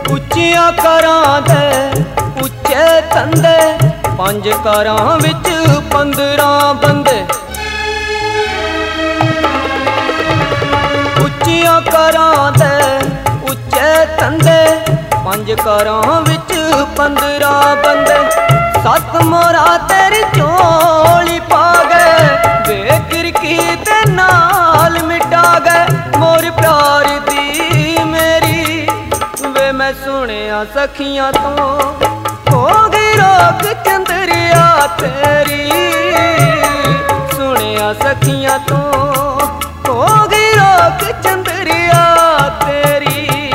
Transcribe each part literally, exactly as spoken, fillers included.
उच्चियां करां दे उच्चे तंदे, पंज करां विच पंद्रह बंदे। उच्चियां करां दे उच्चे तंदे, पंज करां विच पंद्रह बंदे। सत मोरा तेरी झोली पा गए, बेकिरकी ते नाल मिटा गए। मोर प्यार दी मेरी वे मैं सुनिया सखियां तो, हो गई रोक चंदरिया तेरी। सुनिया सखियां तो, हो गई रोक चंदरिया तेरी।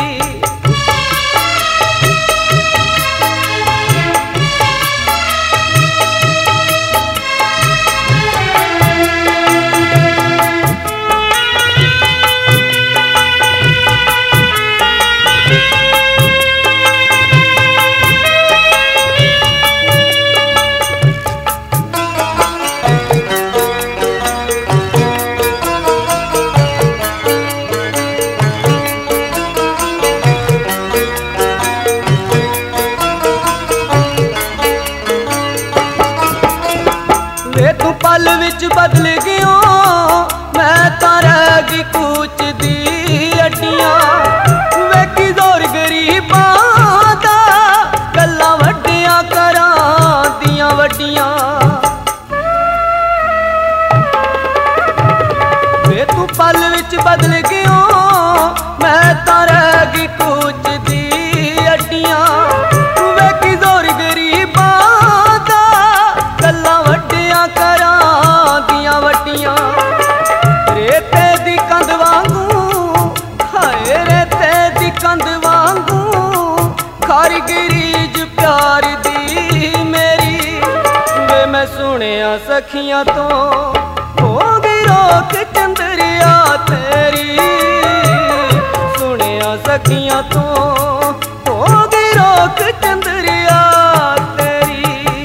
वे तू पल विच बदल गयो, मैं तां रह गई कूच दी अड्डियां। वे की जोर गरीबां दा, गल्लां वड्डियां करां दियां वड्डियां। वे तू पल विच बदल गयो, मैं तां रह गई कूच दी अड्डियां। वे की जोर गरीबां दा, गल्लां वड्डियां करां दियां वड्डियां। रेते दी कंध वांगू, हाय रेते दी कंध वांगू, खारी गिरीज प्यार दी मेरी। वे मैं सुनिया सखियां तो, हो गई रोक चंदरिया तेरी। सुनिया सखियां तो, हो गई रोक चंदरिया तेरी।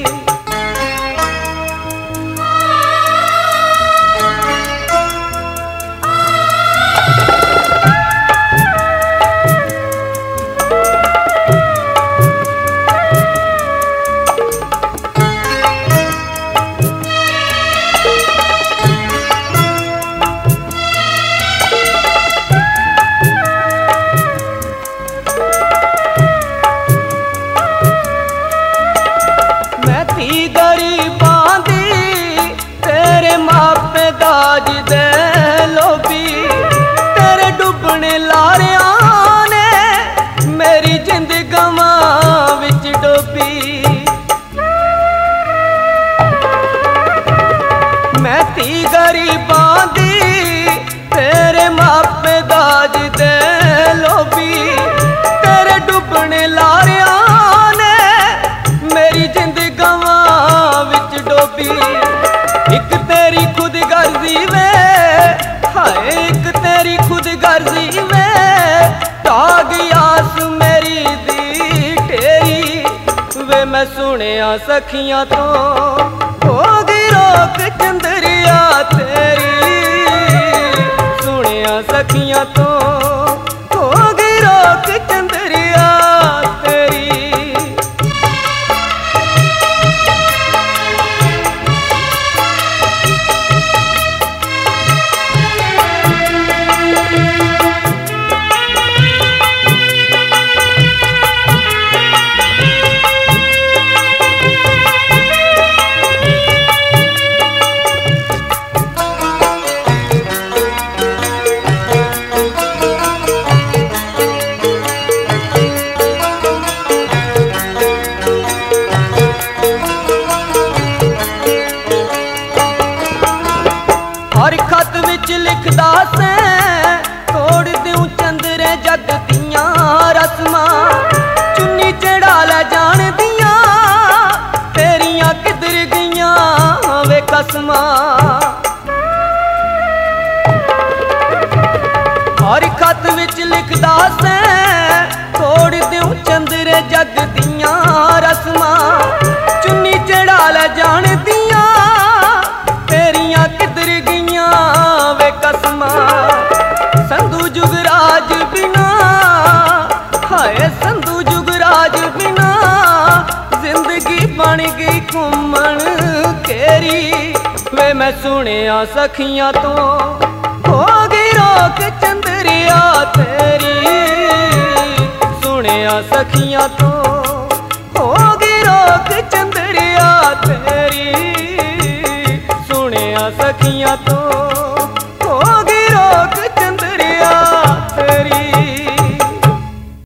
गरीबां दी तेरे मापे दाज दे लोभी, तेरे डुबने लारिया ने मेरी जिंद गवां विच डोबी। मैं थी गरीबां दी तेरे मापे दाज दे लोभी, तेरे डुबने लारिया ने मेरी जिंद गवां विच डोबी। एक तेरी खुद गर्जी वे, हाय एक तेरी खुद गर्जी वे, ताग आस मेरी दी ढेरी। वे मैं सुनिया सखियां तो, हो गई रोक चंदरिया तेरी। सुनिया सखियां तो, हो गई रोक चंदरिया तेरी। हर खत विच लिखदा से, तोड़ दूं चंदरे जग दियां रस्मां। चुन्नी चढ़ा लै जान दियां, तेरियां किधर गईयां वे कसमां। हर खत विच लिखदा से, तोड़ दूं चंदरे जग दियां रस्मां। चुन्नी चढ़ा लै जान दियां, तेरियां किधर गईयां वे कसमां। संधू जुगराज बिना, हाय संधू राज बिना जिंदगी बन गई घूमन केरी। वे मैं सुनिया सखियां तो हो गई रोक चंद्रिया तेरी, सुनिया सखियां तो